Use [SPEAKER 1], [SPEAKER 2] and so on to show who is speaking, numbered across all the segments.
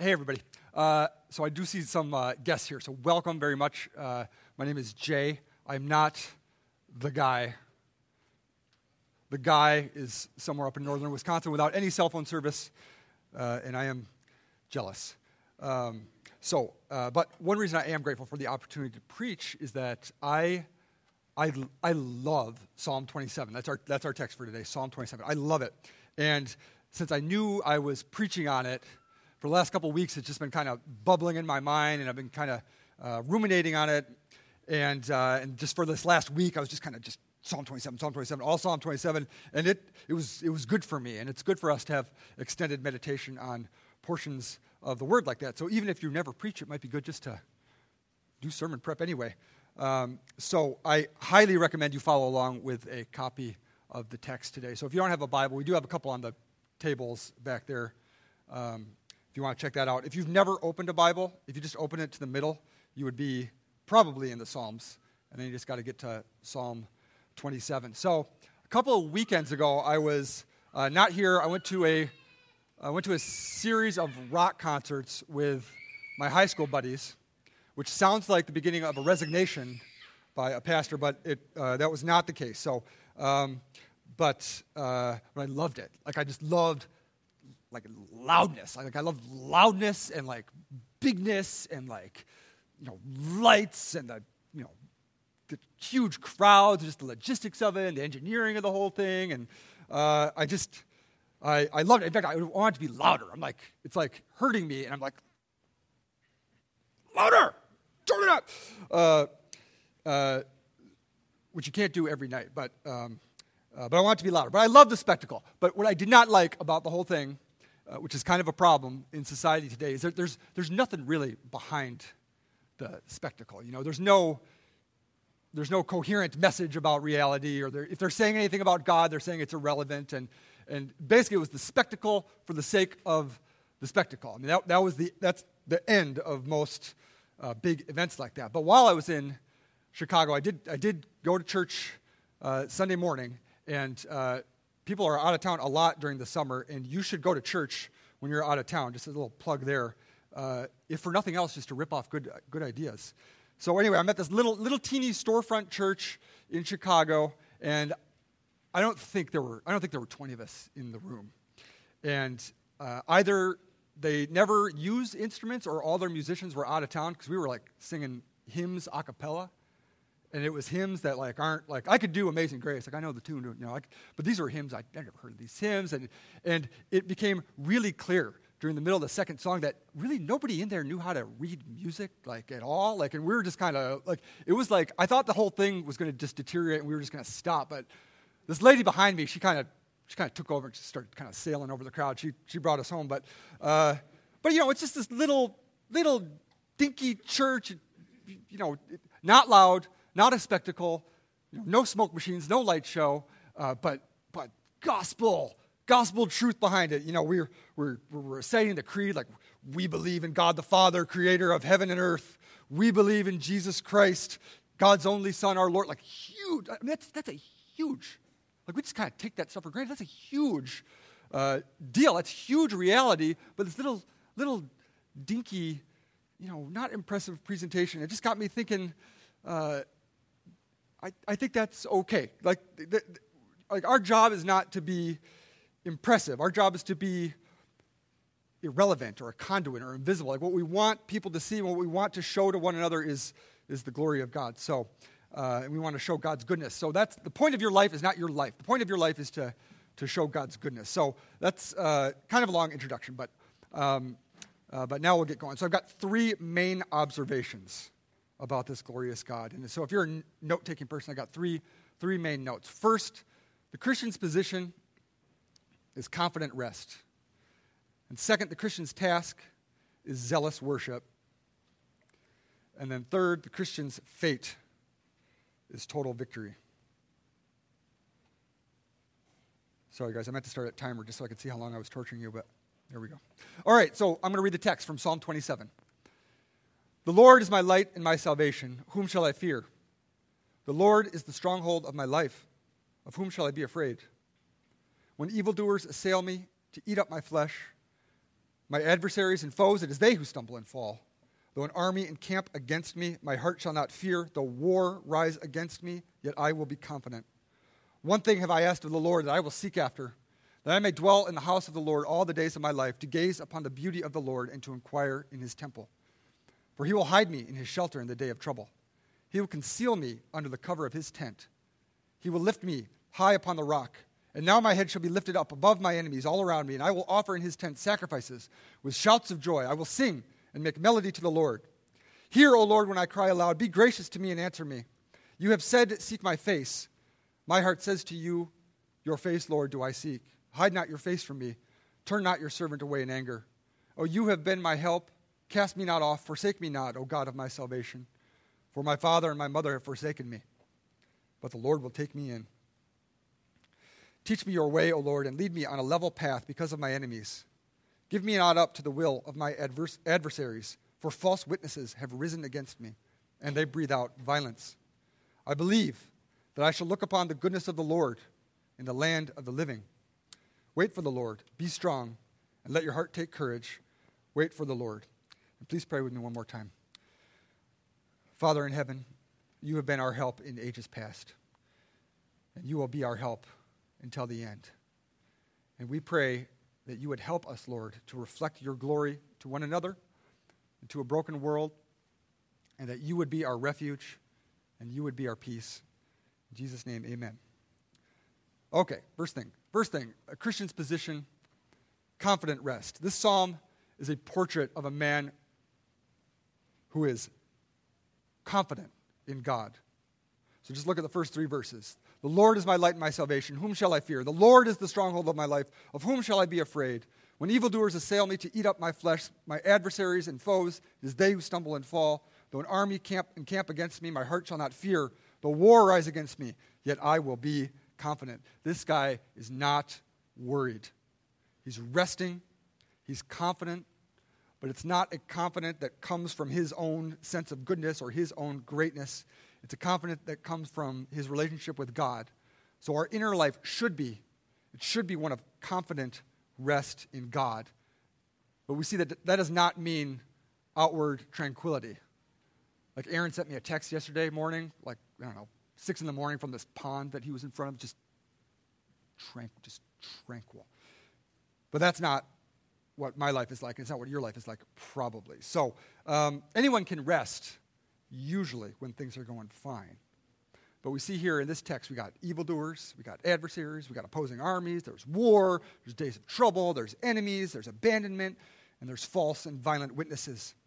[SPEAKER 1] Hey, everybody. So I do see some guests here, so welcome very much. My name is Jay. I'm not the guy. The guy is somewhere up in northern Wisconsin without any cell phone service, and I am jealous. But one reason I am grateful for the opportunity to preach is that I love Psalm 27. That's our text for today, Psalm 27. I love it. And since I knew I was preaching on it, for the last couple of weeks, it's just been kind of bubbling in my mind, and I've been kind of ruminating on it. And just for this last week, I was just kind of just Psalm 27, all Psalm 27. And it was good for me, and it's good for us to have extended meditation on portions of the Word like that. So even if you never preach, it might be good just to do sermon prep anyway. So I highly recommend you follow along with a copy of the text today. So if you don't have a Bible, we do have a couple on the tables back there. If you want to check that out. If you've never opened a Bible, if you just open it to the middle, you would be probably in the Psalms. And then you just got to get to Psalm 27. So a couple of weekends ago, I was not here. I went to a series of rock concerts with my high school buddies, which sounds like the beginning of a resignation by a pastor, but that was not the case. So, but I loved it. Like I just loved loudness. I love loudness and bigness and lights and the huge crowds, just the logistics of it and the engineering of the whole thing. And I loved it. In fact, I wanted to be louder. It's hurting me, and I'm like, louder, turn it up. Which you can't do every night, but I want it to be louder. But I love the spectacle. But what I did not like about the whole thing, which is kind of a problem in society today, is that there's nothing really behind the spectacle. There's no coherent message about reality, or if they're saying anything about God, they're saying it's irrelevant. And basically, it was the spectacle for the sake of the spectacle. I mean, that's the end of most big events like that. But while I was in Chicago, I did go to church Sunday morning, and people are out of town a lot during the summer, and you should go to church when you're out of town. Just a little plug there, if for nothing else, just to rip off good ideas. So anyway, I'm at this little teeny storefront church in Chicago, and I don't think there were 20 of us in the room, and either they never used instruments or all their musicians were out of town, because we were singing hymns a cappella. And it was hymns that aren't I could do Amazing Grace, I know the tune, but these were hymns I never heard of these hymns, and it became really clear during the middle of the second song that really nobody in there knew how to read music at all, and we were just kind of it was I thought the whole thing was going to just deteriorate and we were just going to stop, but this lady behind me, she kind of took over and just started kind of sailing over the crowd. She brought us home, but it's just this little dinky church, not loud. Not a spectacle, no smoke machines, no light show, but gospel truth behind it. We're reciting the creed we believe in God the Father, creator of heaven and earth. We believe in Jesus Christ, God's only Son, our Lord. Huge. I mean, that's a huge. We just kind of take that stuff for granted. That's a huge deal. That's huge reality. But this little dinky, not impressive presentation. It just got me thinking. I think that's okay. Our job is not to be impressive. Our job is to be irrelevant or a conduit or invisible. What we want people to see, what we want to show to one another is the glory of God. So, and we want to show God's goodness. So that's the point of your life is not your life. The point of your life is to show God's goodness. So that's kind of a long introduction, but now we'll get going. So I've got three main observations about this glorious God. And so if you're a note-taking person, I got three main notes. First, the Christian's position is confident rest. And second, the Christian's task is zealous worship. And then third, the Christian's fate is total victory. Sorry, guys, I meant to start at timer just so I could see how long I was torturing you, but there we go. All right, so I'm going to read the text from Psalm 27. The Lord is my light and my salvation. Whom shall I fear? The Lord is the stronghold of my life. Of whom shall I be afraid? When evildoers assail me to eat up my flesh, my adversaries and foes, it is they who stumble and fall. Though an army encamp against me, my heart shall not fear. Though war rise against me, yet I will be confident. One thing have I asked of the Lord that I will seek after, that I may dwell in the house of the Lord all the days of my life, to gaze upon the beauty of the Lord and to inquire in his temple. For he will hide me in his shelter in the day of trouble. He will conceal me under the cover of his tent. He will lift me high upon the rock. And now my head shall be lifted up above my enemies all around me, and I will offer in his tent sacrifices with shouts of joy. I will sing and make melody to the Lord. Hear, O Lord, when I cry aloud. Be gracious to me and answer me. You have said, seek my face. My heart says to you, your face, Lord, do I seek. Hide not your face from me. Turn not your servant away in anger. O you have been my help. Cast me not off. Forsake me not, O God of my salvation. For my father and my mother have forsaken me, but the Lord will take me in. Teach me your way, O Lord, and lead me on a level path because of my enemies. Give me not up to the will of my adversaries, for false witnesses have risen against me, and they breathe out violence. I believe that I shall look upon the goodness of the Lord in the land of the living. Wait for the Lord. Be strong, and let your heart take courage. Wait for the Lord. And please pray with me one more time. Father in heaven, you have been our help in ages past, and you will be our help until the end. And we pray that you would help us, Lord, to reflect your glory to one another and to a broken world, and that you would be our refuge and you would be our peace. In Jesus' name, amen. Okay, first thing, a Christian's position, confident rest. This psalm is a portrait of a man who is confident in God. So just look at the first three verses. The Lord is my light and my salvation. Whom shall I fear? The Lord is the stronghold of my life. Of whom shall I be afraid? When evildoers assail me to eat up my flesh, my adversaries and foes, it is they who stumble and fall. Though an army encamp against me, my heart shall not fear. Though war rise against me, yet I will be confident. This guy is not worried. He's resting. He's confident. But it's not a confidence that comes from his own sense of goodness or his own greatness. It's a confidence that comes from his relationship with God. So our inner life should be one of confident rest in God. But we see that does not mean outward tranquility. Like Aaron sent me a text yesterday morning, 6 a.m. from this pond that he was in front of, just tranquil. But that's not what my life is like. It's not what your life is like, probably. So anyone can rest, usually, when things are going fine. But we see here in this text, we got evildoers, we got adversaries, we got opposing armies, there's war, there's days of trouble, there's enemies, there's abandonment, and there's false and violent witnesses.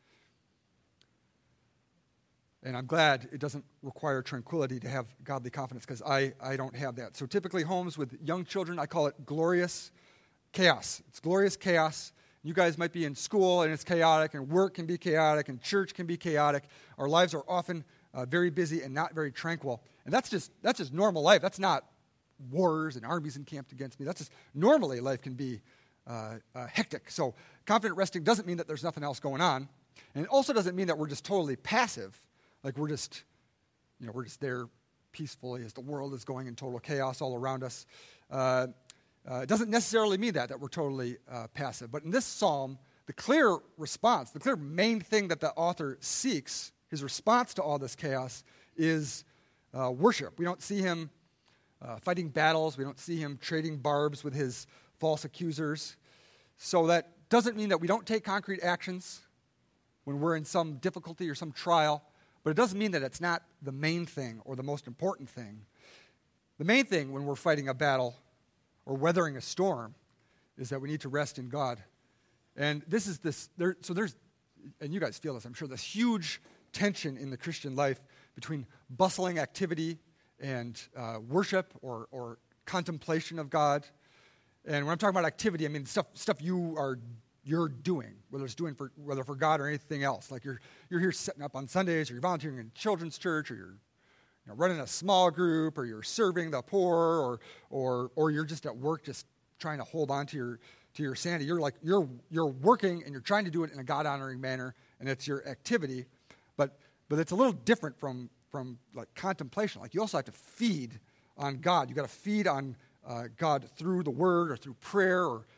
[SPEAKER 1] And I'm glad it doesn't require tranquility to have godly confidence, because I don't have that. So typically homes with young children, I call it glorious chaos. It's glorious chaos. You guys might be in school and it's chaotic, and work can be chaotic, and church can be chaotic. Our lives are often very busy and not very tranquil. And that's just normal life. That's not wars and armies encamped against me. That's just normally life can be hectic. So confident resting doesn't mean that there's nothing else going on. And it also doesn't mean that we're just totally passive. Like we're just there peacefully as the world is going in total chaos all around us. It doesn't necessarily mean that we're totally passive. But in this psalm, the clear response, the clear main thing that the author seeks, his response to all this chaos, is worship. We don't see him fighting battles. We don't see him trading barbs with his false accusers. So that doesn't mean that we don't take concrete actions when we're in some difficulty or some trial. But it doesn't mean that it's not the main thing or the most important thing. The main thing when we're fighting a battle or weathering a storm is that we need to rest in God. And there's, and you guys feel this, I'm sure, this huge tension in the Christian life between bustling activity and worship or contemplation of God. And when I'm talking about activity, I mean stuff you're doing, whether for God or anything else. Like you're here setting up on Sundays, or you're volunteering in children's church, or you're running a small group, or you're serving the poor, or you're just at work, just trying to hold on to your sanity. You're working and you're trying to do it in a God-honoring manner, and it's your activity. But it's a little different from like contemplation. Like you also have to feed on God. You got to feed on God through the Word or through prayer or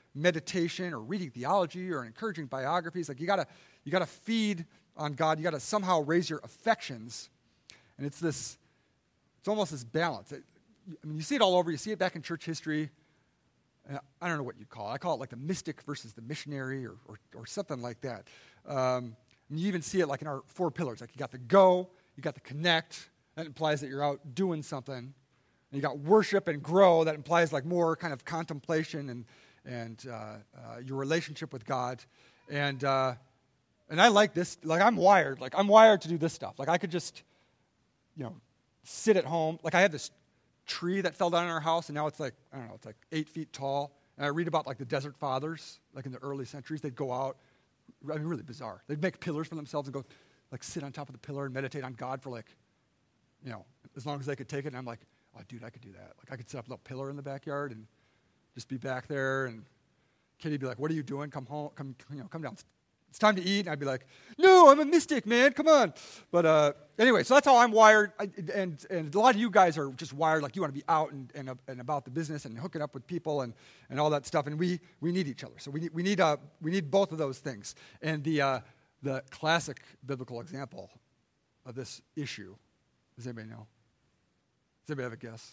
[SPEAKER 1] meditation or reading theology or encouraging biographies. Like you gotta feed on God. You gotta somehow raise your affections. And it's almost this balance. You see it all over. You see it back in church history. I don't know what you call it. I call it like the mystic versus the missionary or something like that. And you even see it like in our 4 pillars. Like you got the go, you got the connect. That implies that you're out doing something. And you got worship and grow. That implies like more kind of contemplation and your relationship with God. And I like this. Like I'm wired to do this stuff. Like I could just, sit at home. Like I had this tree that fell down in our house, and now it's like, I don't know, it's like 8 feet tall. And I read about like the Desert Fathers, like in the early centuries, they'd go out, really bizarre. They'd make pillars for themselves and go like sit on top of the pillar and meditate on God for like, as long as they could take it. And I'm like, oh dude, I could do that. Like I could set up a little pillar in the backyard and just be back there, and Kitty'd be like, what are you doing? Come home, come down. It's time to eat. And I'd be like, no, I'm a mystic, man. Come on. But anyway, so that's how I'm wired. And a lot of you guys are just wired like you want to be out and about the business and hooking up with people and all that stuff. And we need each other. So we need both of those things. And the classic biblical example of this issue, does anybody know? Does anybody have a guess?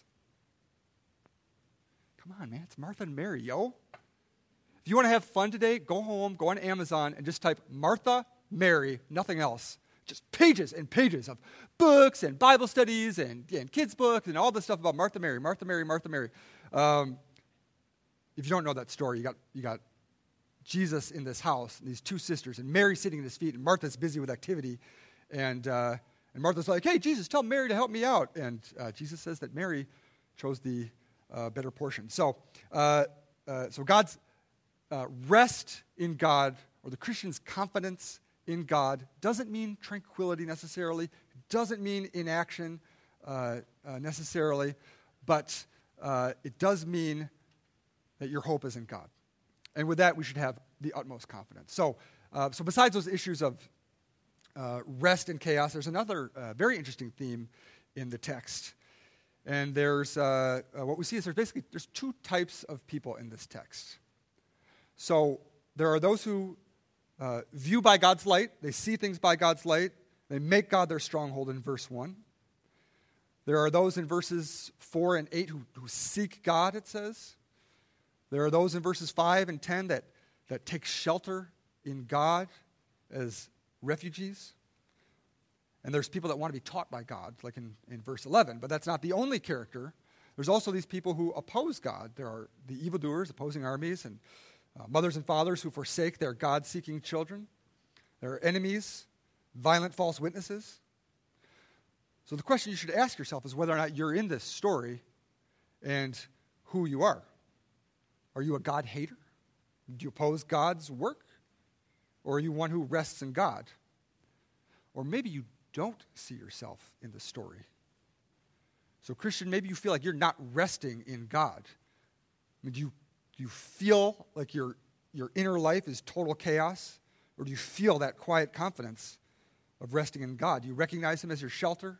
[SPEAKER 1] Come on, man. It's Martha and Mary, yo. If you want to have fun today, go home, go on Amazon, and just type Martha, Mary, nothing else. Just pages and pages of books and Bible studies and kids' books and all this stuff about Martha, Mary, Martha, Mary, Martha, Mary. If you don't know that story, you got Jesus in this house, and these 2 sisters, and Mary sitting at his feet, and Martha's busy with activity. And Martha's like, hey, Jesus, tell Mary to help me out. And Jesus says that Mary chose the better portion. So God's rest in God, or the Christian's confidence in God, doesn't mean tranquility necessarily, doesn't mean inaction necessarily, but it does mean that your hope is in God. And with that, we should have the utmost confidence. So besides those issues of rest and chaos, there's another very interesting theme in the text. And there's what we see is there's 2 types of people in this text. So there are those who view by God's light. They see things by God's light. They make God their stronghold in verse 1. There are those in verses 4 and 8 who seek God, it says. There are those in verses 5 and 10 that take shelter in God as refugees. And there's people that want to be taught by God, like in verse 11. But that's not the only character. There's also these people who oppose God. There are the evildoers, opposing armies, and mothers and fathers who forsake their God-seeking children. There are enemies, violent false witnesses. So the question you should ask yourself is whether or not you're in this story and who you are. Are you a God hater? Do you oppose God's work? Or are you one who rests in God? Or maybe you don't see yourself in the story. So Christian, maybe you feel like you're not resting in God. I mean, do you feel like your inner life is total chaos? Or do you feel that quiet confidence of resting in God? Do you recognize him as your shelter?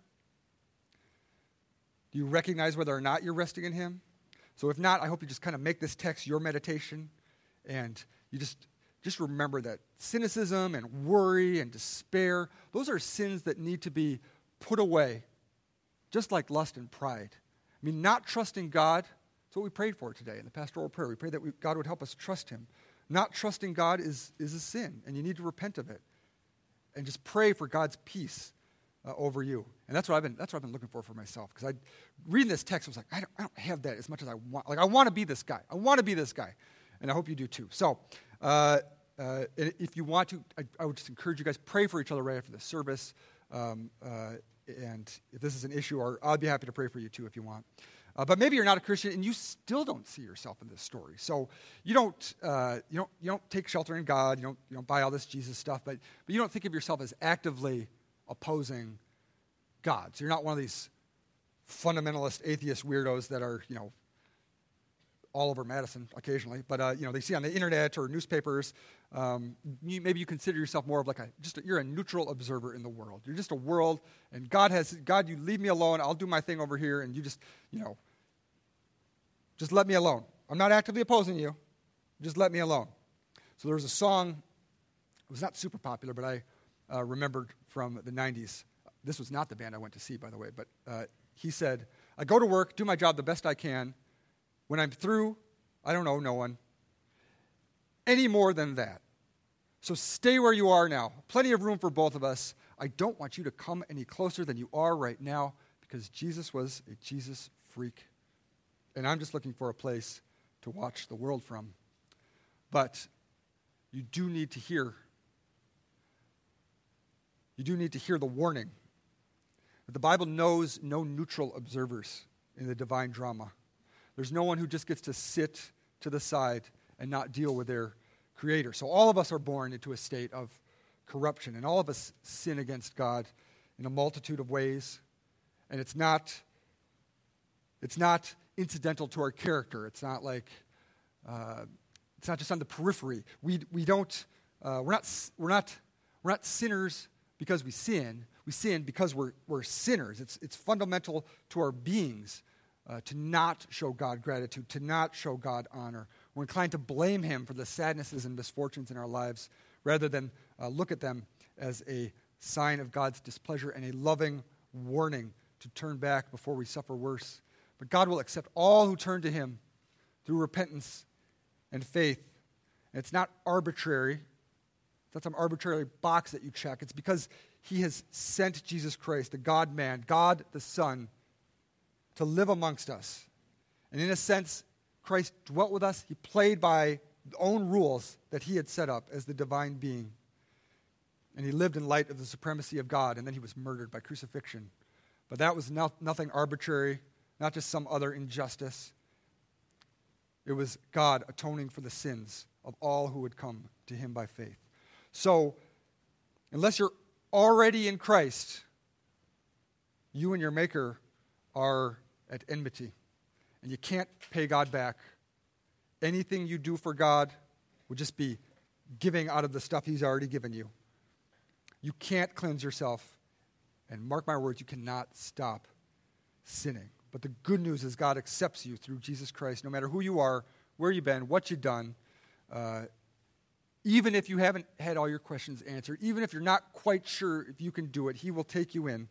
[SPEAKER 1] Do you recognize whether or not you're resting in him? So if not, I hope you just kind of make this text your meditation, and you just remember that cynicism and worry and despair, those are sins that need to be put away, just like lust and pride. I mean, not trusting God, that's what we prayed for today in the pastoral prayer. We prayed that God would help us trust him. Not trusting God is a sin, and you need to repent of it. And just pray for God's peace over you. And that's what I've been looking for myself. Because reading this text, I was like, I don't have that as much as I want. Like, I want to be this guy. I want to be this guy. And I hope you do too. So, if you want to, I would just encourage you guys, pray for each other right after the service. And if this is an issue, I'd be happy to pray for you too if you want. But maybe you're not a Christian and you still don't see yourself in this story. So you don't take shelter in God. You don't buy all this Jesus stuff. But you don't think of yourself as actively opposing God. So you're not one of these fundamentalist atheist weirdos that are all over Madison occasionally. But they see on the internet or newspapers. Maybe you consider yourself more of like you're a neutral observer in the world. You're just a world, and God, you leave me alone. I'll do my thing over here, and you just let me alone. I'm not actively opposing you. Just let me alone. So there was a song, it was not super popular, but I remembered from the 90s. This was not the band I went to see, by the way, but he said, I go to work, do my job the best I can. When I'm through, I don't owe no one any more than that. So stay where you are now. Plenty of room for both of us. I don't want you to come any closer than you are right now, because Jesus was a Jesus freak. And I'm just looking for a place to watch the world from. But you do need to hear the warning that the Bible knows no neutral observers in the divine drama. There's no one who just gets to sit to the side and not deal with their Creator. So all of us are born into a state of corruption, and all of us sin against God in a multitude of ways. And it's not incidental to our character. It's not like it's not just on the periphery. We're not sinners because we sin. We sin because we're sinners. It's fundamental to our beings to not show God gratitude, to not show God honor. We're inclined to blame Him for the sadnesses and misfortunes in our lives rather than look at them as a sign of God's displeasure and a loving warning to turn back before we suffer worse. But God will accept all who turn to Him through repentance and faith. And it's not arbitrary. It's not some arbitrary box that you check. It's because He has sent Jesus Christ, the God-man, God the Son, to live amongst us. And in a sense, Christ dwelt with us. He played by the own rules that He had set up as the divine being. And He lived in light of the supremacy of God, and then He was murdered by crucifixion. But that was nothing arbitrary, not just some other injustice. It was God atoning for the sins of all who would come to Him by faith. So, unless you're already in Christ, you and your Maker are at enmity. And you can't pay God back. Anything you do for God would just be giving out of the stuff He's already given you. You can't cleanse yourself. And mark my words, you cannot stop sinning. But the good news is God accepts you through Jesus Christ, no matter who you are, where you've been, what you've done. Even if you haven't had all your questions answered, even if you're not quite sure if you can do it, He will take you in.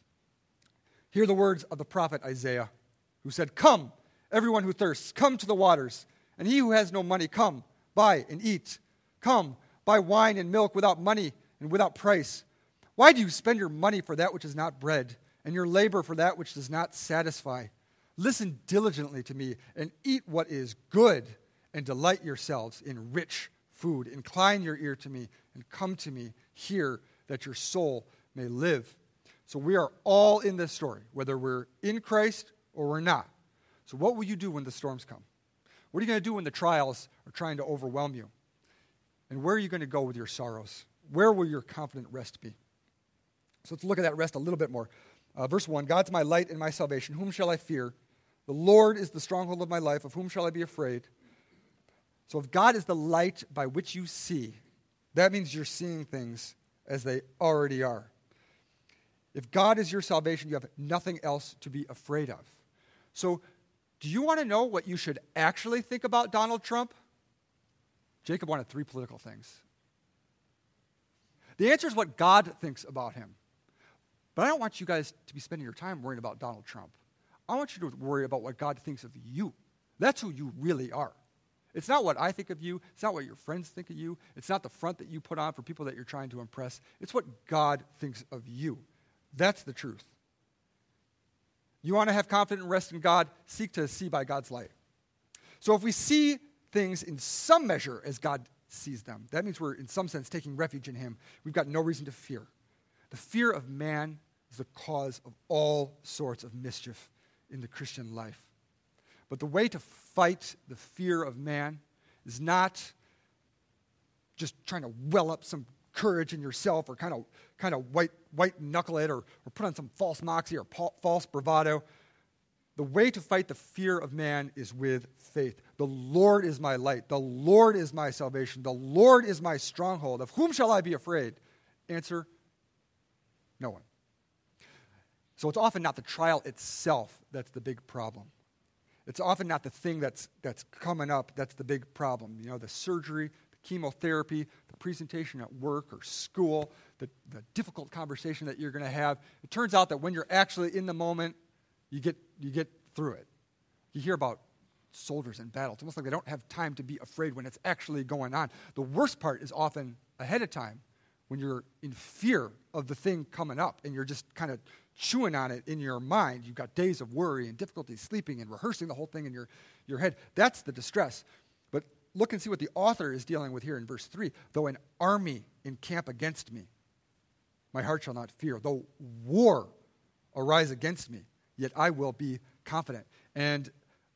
[SPEAKER 1] Hear the words of the prophet Isaiah, who said, "Come, everyone who thirsts, come to the waters, and he who has no money, come, buy and eat. Come, buy wine and milk without money and without price. Why do you spend your money for that which is not bread, and your labor for that which does not satisfy? Listen diligently to me, and eat what is good, and delight yourselves in rich food. Incline your ear to me, and come to me, hear that your soul may live." So we are all in this story, whether we're in Christ or we're not. So what will you do when the storms come? What are you going to do when the trials are trying to overwhelm you? And where are you going to go with your sorrows? Where will your confident rest be? So let's look at that rest a little bit more. Verse 1, God's my light and my salvation. Whom shall I fear? The Lord is the stronghold of my life. Of whom shall I be afraid? So if God is the light by which you see, that means you're seeing things as they already are. If God is your salvation, you have nothing else to be afraid of. So do you want to know what you should actually think about Donald Trump? Jacob wanted 3 political things. The answer is what God thinks about him. But I don't want you guys to be spending your time worrying about Donald Trump. I want you to worry about what God thinks of you. That's who you really are. It's not what I think of you. It's not what your friends think of you. It's not the front that you put on for people that you're trying to impress. It's what God thinks of you. That's the truth. You want to have confident rest in God? Seek to see by God's light. So if we see things in some measure as God sees them, that means we're in some sense taking refuge in Him. We've got no reason to fear. The fear of man is the cause of all sorts of mischief in the Christian life. But the way to fight the fear of man is not just trying to well up some courage in yourself or kind of white knuckle it or put on some false moxie or false bravado. The way to fight the fear of man is with faith. The Lord is my light. The Lord is my salvation. The Lord is my stronghold. Of whom shall I be afraid? Answer, no one. So it's often not the trial itself that's the big problem. It's often not the thing that's coming up that's the big problem. You know, the surgery, the chemotherapy, the presentation at work or school, the difficult conversation that you're going to have. It turns out that when you're actually in the moment, you get through it. You hear about soldiers in battle. It's almost like they don't have time to be afraid when it's actually going on. The worst part is often ahead of time when you're in fear of the thing coming up and you're just kind of chewing on it in your mind. You've got days of worry and difficulty sleeping and rehearsing the whole thing in your head. That's the distress. But look and see what the author is dealing with here in verse 3. Though an army encamp against me, my heart shall not fear. Though war arise against me, yet I will be confident. And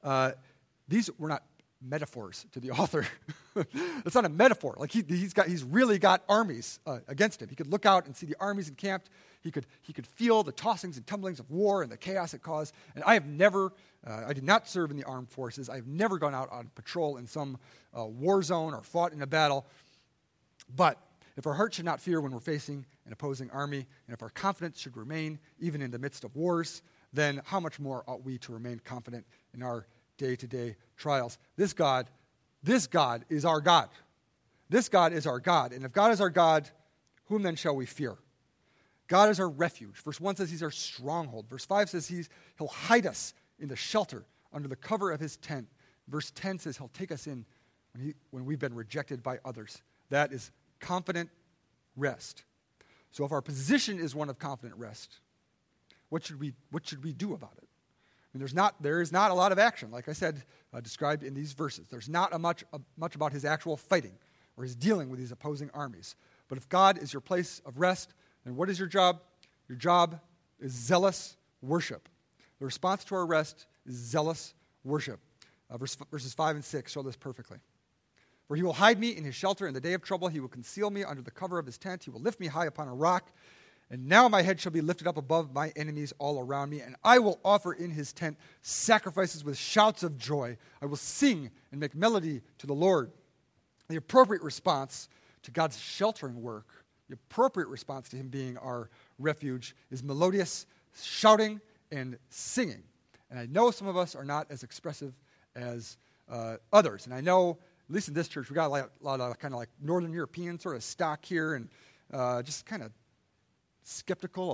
[SPEAKER 1] these were not metaphors to the author. It's not a metaphor. Like he's really got armies against him. He could look out and see the armies encamped. He could feel the tossings and tumblings of war and the chaos it caused. And I did not serve in the armed forces. I've never gone out on patrol in some war zone or fought in a battle. But if our heart should not fear when we're facing an opposing army, and if our confidence should remain even in the midst of wars, then how much more ought we to remain confident in our day-to-day trials? This God is our God. This God is our God. And if God is our God, whom then shall we fear? God is our refuge. Verse 1 says he's our stronghold. Verse 5 says he'll hide us in the shelter under the cover of his tent. Verse 10 says he'll take us in when we've been rejected by others. That is confident rest. So if our position is one of confident rest, what should we do about it? I mean, there is not a lot of action, like I said, described in these verses. There's not much about his actual fighting or his dealing with these opposing armies. But if God is your place of rest, then what is your job? Your job is zealous worship. The response to our rest is zealous worship. Verses 5 and 6 show this perfectly. For he will hide me in his shelter in the day of trouble. He will conceal me under the cover of his tent. He will lift me high upon a rock. And now my head shall be lifted up above my enemies all around me, and I will offer in his tent sacrifices with shouts of joy. I will sing and make melody to the Lord. The appropriate response to God's sheltering work, the appropriate response to him being our refuge, is melodious shouting and singing. And I know some of us are not as expressive as others. And I know, at least in this church, we got a lot of kind of like Northern European sort of stock here, and just kind of skeptical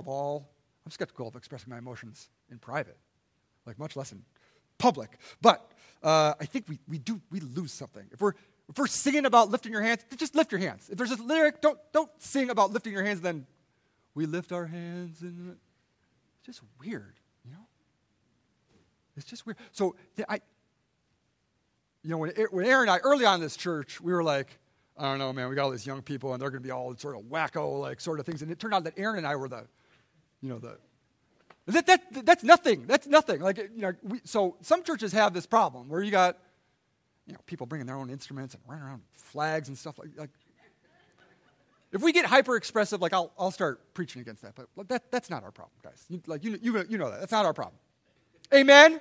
[SPEAKER 1] of expressing my emotions in private, like much less in public. But I think we lose something. If we're singing about lifting your hands, just lift your hands. If there's a lyric, don't sing about lifting your hands, then we lift our hands, and it's just weird, you know? It's just weird. So when Aaron and I, early on in this church, we were like, I don't know, man, we got all these young people, and they're going to be all sort of wacko, like, sort of things. And it turned out that Aaron and I were that's nothing. That's nothing. Like, so some churches have this problem where you got, people bringing their own instruments and running around with flags and stuff like. If we get hyper expressive, like I'll start preaching against that. But that's not our problem, guys. You know that. That's not our problem. Amen?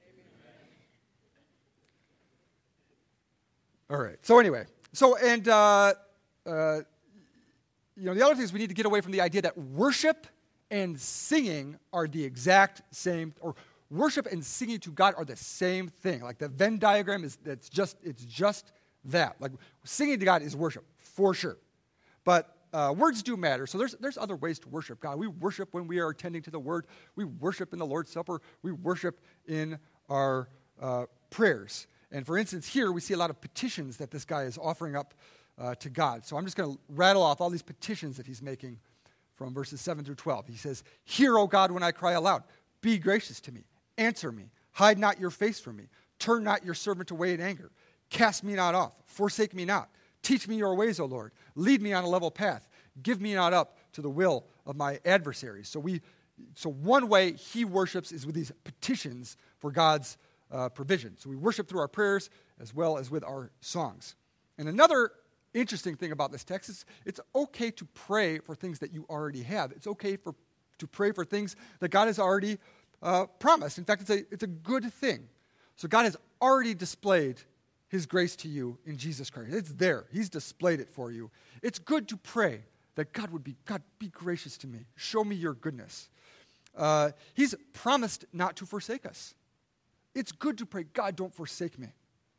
[SPEAKER 1] All right. So anyway. The other thing is we need to get away from the idea that worship and singing are the exact same, or worship and singing to God are the same thing. Like the Venn diagram it's just that. Like singing to God is worship, for sure. But words do matter. So there's other ways to worship God. We worship when we are attending to the Word. We worship in the Lord's Supper. We worship in our prayers. And for instance, here we see a lot of petitions that this guy is offering up to God. So I'm just going to rattle off all these petitions that he's making from verses 7 through 12. He says, "Hear, O God, when I cry aloud. Be gracious to me. Answer me. Hide not your face from me. Turn not your servant away in anger. Cast me not off. Forsake me not. Teach me your ways, O Lord. Lead me on a level path. Give me not up to the will of my adversaries." So one way he worships is with these petitions for God's provision. So we worship through our prayers as well as with our songs. And another interesting thing about this text is it's okay to pray for things that you already have. It's okay to pray for things that God has already promised. In fact, it's a good thing. So God has already displayed his grace to you in Jesus Christ. It's there. He's displayed it for you. It's good to pray that God, be gracious to me. Show me your goodness. He's promised not to forsake us. It's good to pray, God, don't forsake me.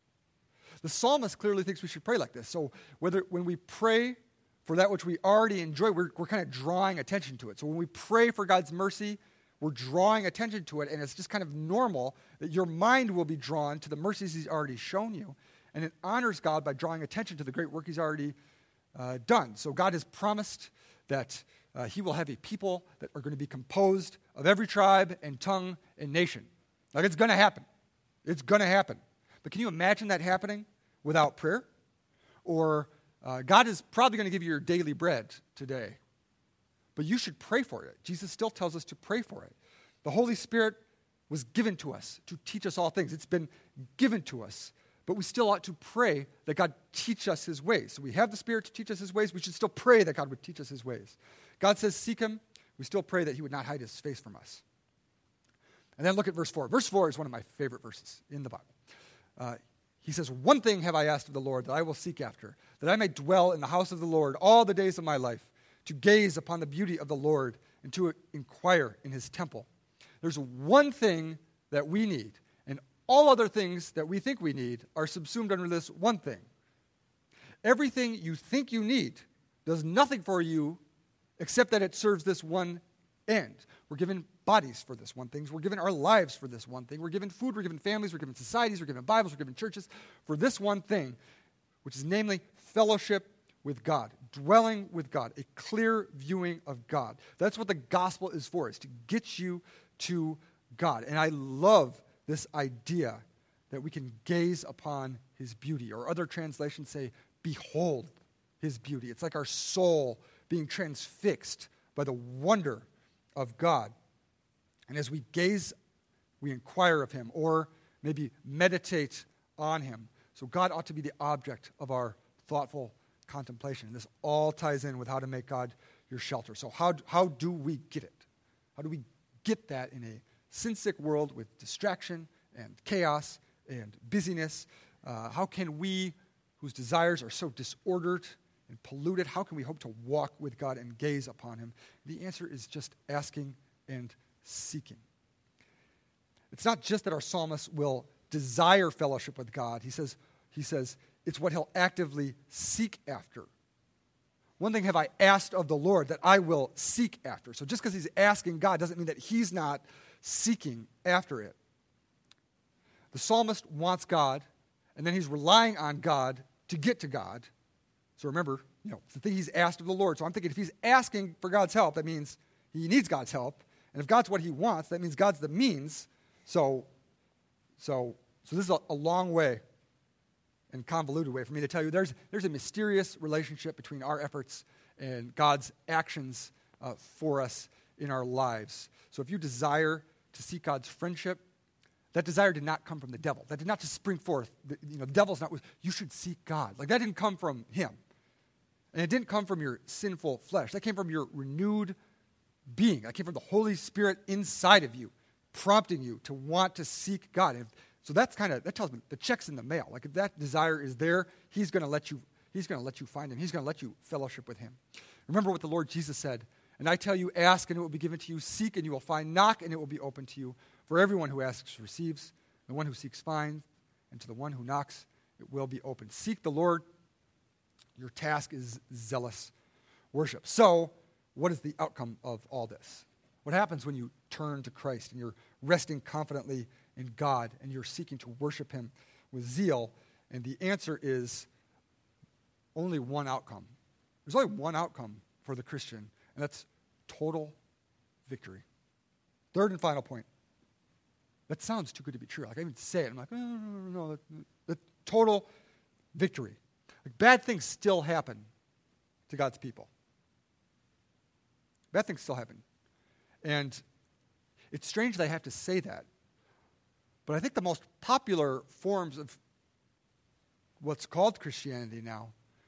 [SPEAKER 1] The psalmist clearly thinks we should pray like this. So when we pray for that which we already enjoy, we're kind of drawing attention to it. So when we pray for God's mercy, we're drawing attention to it, and it's just kind of normal that your mind will be drawn to the mercies he's already shown you, and it honors God by drawing attention to the great work he's already done. So God has promised that he will have a people that are going to be composed of every tribe and tongue and nation. Like, it's going to happen. It's going to happen. But can you imagine that happening without prayer? Or God is probably going to give you your daily bread today, but you should pray for it. Jesus still tells us to pray for it. The Holy Spirit was given to us to teach us all things. It's been given to us, but we still ought to pray that God teach us his ways. So we have the Spirit to teach us his ways. We should still pray that God would teach us his ways. God says, seek him. We still pray that he would not hide his face from us. And then look at verse 4. Verse 4 is one of my favorite verses in the Bible. He says, one thing have I asked of the Lord that I will seek after, that I may dwell in the house of the Lord all the days of my life, to gaze upon the beauty of the Lord and to inquire in his temple. There's one thing that we need, and all other things that we think we need are subsumed under this one thing. Everything you think you need does nothing for you except that it serves this one end. We're given bodies for this one thing. We're given our lives for this one thing. We're given food, we're given families, we're given societies, we're given Bibles, we're given churches for this one thing, which is namely fellowship with God, dwelling with God, a clear viewing of God. That's what the gospel is for, is to get you to God. And I love this idea that we can gaze upon his beauty, or other translations say, behold his beauty. It's like our soul being transfixed by the wonder of God. And as we gaze, we inquire of him, or maybe meditate on him. So God ought to be the object of our thoughtful contemplation. And this all ties in with how to make God your shelter. So how do we get it? How do we get that in a sin-sick world with distraction and chaos and busyness? How can we, whose desires are so disordered and polluted, how can we hope to walk with God and gaze upon him? The answer is just asking and seeking. It's not just that our psalmist will desire fellowship with God. He says it's what he'll actively seek after. One thing have I asked of the Lord that I will seek after. So just because he's asking God doesn't mean that he's not seeking after it. The psalmist wants God, and then he's relying on God to get to God. So remember, it's the thing he's asked of the Lord. So I'm thinking if he's asking for God's help, that means he needs God's help. And if God's what he wants, that means God's the means. So this is a long way and convoluted way for me to tell you there's a mysterious relationship between our efforts and God's actions for us in our lives. So if you desire to seek God's friendship, that desire did not come from the devil. That did not just spring forth. The devil's not, you should seek God. Like, that didn't come from him. And it didn't come from your sinful flesh. That came from your renewed being. That came from the Holy Spirit inside of you, prompting you to want to seek God. So that tells me the check's in the mail. Like, if that desire is there, he's going to let you find him. He's going to let you fellowship with him. Remember what the Lord Jesus said, and I tell you, ask and it will be given to you, seek and you will find, knock and it will be open to you. For everyone who asks receives, the one who seeks finds, and to the one who knocks it will be opened. Seek the Lord. Your task is zealous worship. So, what is the outcome of all this? What happens when you turn to Christ and you're resting confidently in God and you're seeking to worship him with zeal? And the answer is only one outcome. There's only one outcome for the Christian, and that's total victory. Third and final point. That sounds too good to be true. Like, I even say it, I'm like, no. The total victory. Like, bad things still happen to God's people. Bad things still happen. And it's strange that I have to say that, but I think the most popular forms of what's called Christianity now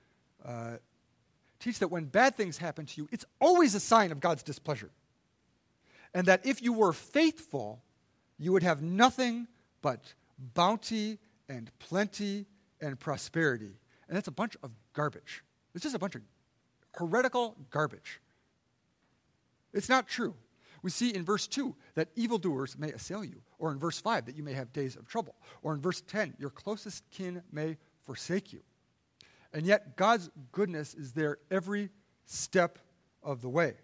[SPEAKER 1] teach that when bad things happen to you, it's always a sign of God's displeasure. And that if you were faithful, you would have nothing but bounty and plenty and prosperity. And that's a bunch of garbage. It's just a bunch of heretical garbage. It's not true. We see in verse 2 that evildoers may assail you, or in verse 5 that you may have days of trouble, or in verse 10, your closest kin may forsake you. And yet God's goodness is there every step of the way.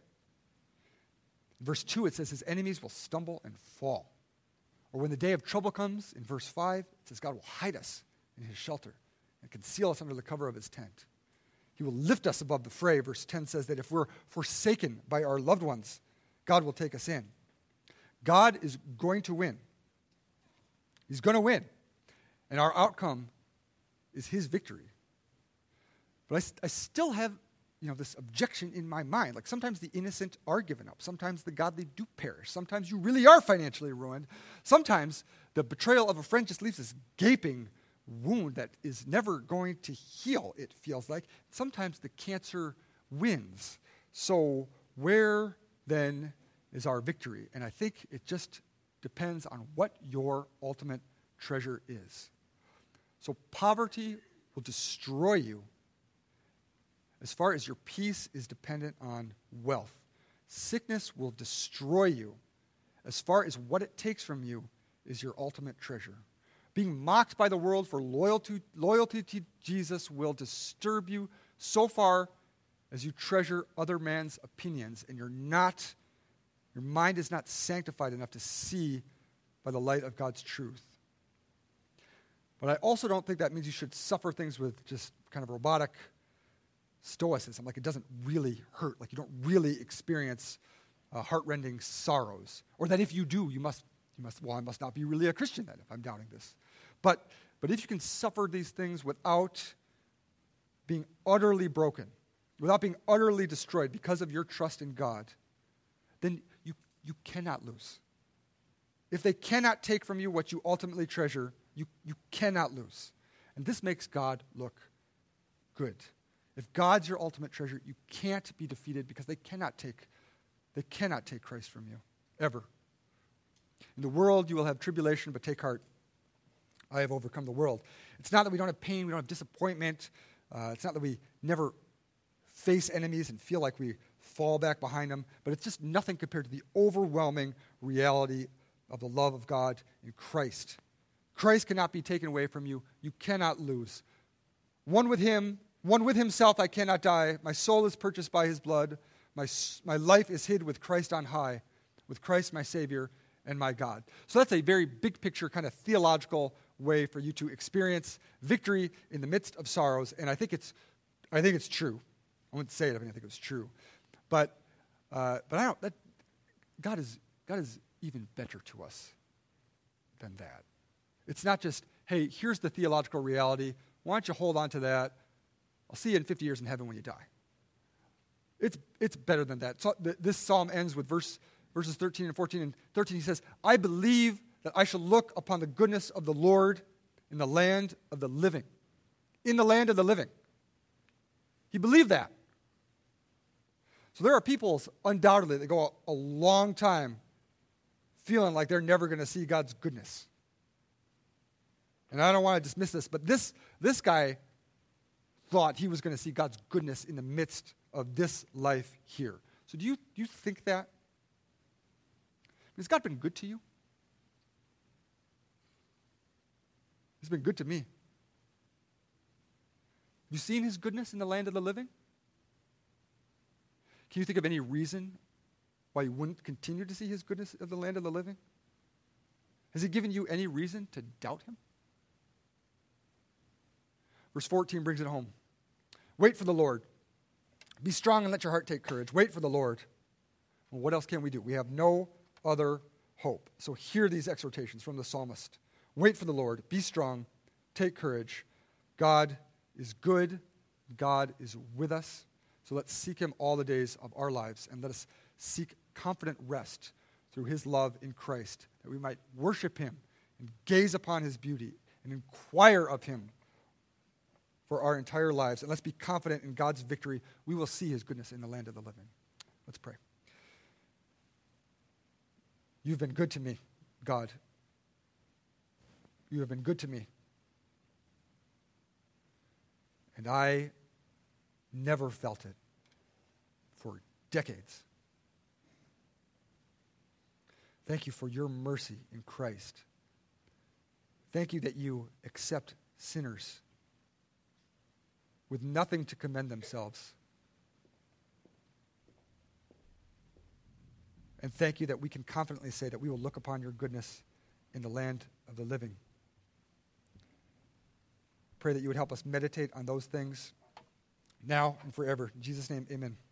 [SPEAKER 1] In verse 2 it says his enemies will stumble and fall. Or when the day of trouble comes, in verse 5, it says God will hide us in his shelter and conceal us under the cover of his tent. He will lift us above the fray. Verse 10 says that if we're forsaken by our loved ones, God will take us in. God is going to win. He's going to win. And our outcome is his victory. But I still have, this objection in my mind. Like sometimes the innocent are given up. Sometimes the godly do perish. Sometimes you really are financially ruined. Sometimes the betrayal of a friend just leaves this gaping wound that is never going to heal, it feels like. Sometimes the cancer wins. So where then is our victory? And I think it just depends on what your ultimate treasure is. So poverty will destroy you as far as your peace is dependent on wealth. Sickness will destroy you as far as what it takes from you is your ultimate treasure. Being mocked by the world for loyalty to Jesus will disturb you so far as you treasure other man's opinions and your mind is not sanctified enough to see by the light of God's truth. But I also don't think that means you should suffer things with just kind of robotic stoicism, like it doesn't really hurt, like you don't really experience heart-rending sorrows, or that if you do, I must not be really a Christian then if I'm doubting this. But if you can suffer these things without being utterly broken, without being utterly destroyed because of your trust in God, then you cannot lose. If they cannot take from you what you ultimately treasure, you cannot lose. And this makes God look good. If God's your ultimate treasure, you can't be defeated because they cannot take Christ from you, ever. In the world you will have tribulation, but take heart. I have overcome the world. It's not that we don't have pain, we don't have disappointment. It's not that we never face enemies and feel like we fall back behind them, but it's just nothing compared to the overwhelming reality of the love of God in Christ. Christ cannot be taken away from you. You cannot lose. One with himself I cannot die. My soul is purchased by his blood. My life is hid with Christ on high, with Christ my Savior and my God. So that's a very big picture, kind of theological way for you to experience victory in the midst of sorrows. And I think it's true. I wouldn't say it if I didn't think it was true. But I don't. God is even better to us than that. It's not just, hey, here's the theological reality. Why don't you hold on to that? I'll see you in 50 years in heaven when you die. It's better than that. So this psalm ends with verses 13 and 14. And 13 he says, I believe that I shall look upon the goodness of the Lord in the land of the living. In the land of the living. He believed that. So there are people, undoubtedly, that go a long time feeling like they're never going to see God's goodness. And I don't want to dismiss this, but this guy thought he was going to see God's goodness in the midst of this life here. So do you think that? Has God been good to you? He's been good to me. Have you seen his goodness in the land of the living? Can you think of any reason why you wouldn't continue to see his goodness of the land of the living? Has he given you any reason to doubt him? Verse 14 brings it home. Wait for the Lord. Be strong and let your heart take courage. Wait for the Lord. Well, what else can we do? We have no other hope. So hear these exhortations from the psalmist. Wait for the Lord. Be strong. Take courage. God is good. God is with us. So let's seek him all the days of our lives, and let us seek confident rest through his love in Christ, that we might worship him and gaze upon his beauty and inquire of him for our entire lives. And let's be confident in God's victory. We will see his goodness in the land of the living. Let's pray. You've been good to me, God. You have been good to me. And I never felt it for decades. Thank you for your mercy in Christ. Thank you that you accept sinners with nothing to commend themselves. And thank you that we can confidently say that we will look upon your goodness in the land of the living. Pray that you would help us meditate on those things now and forever. In Jesus' name, amen.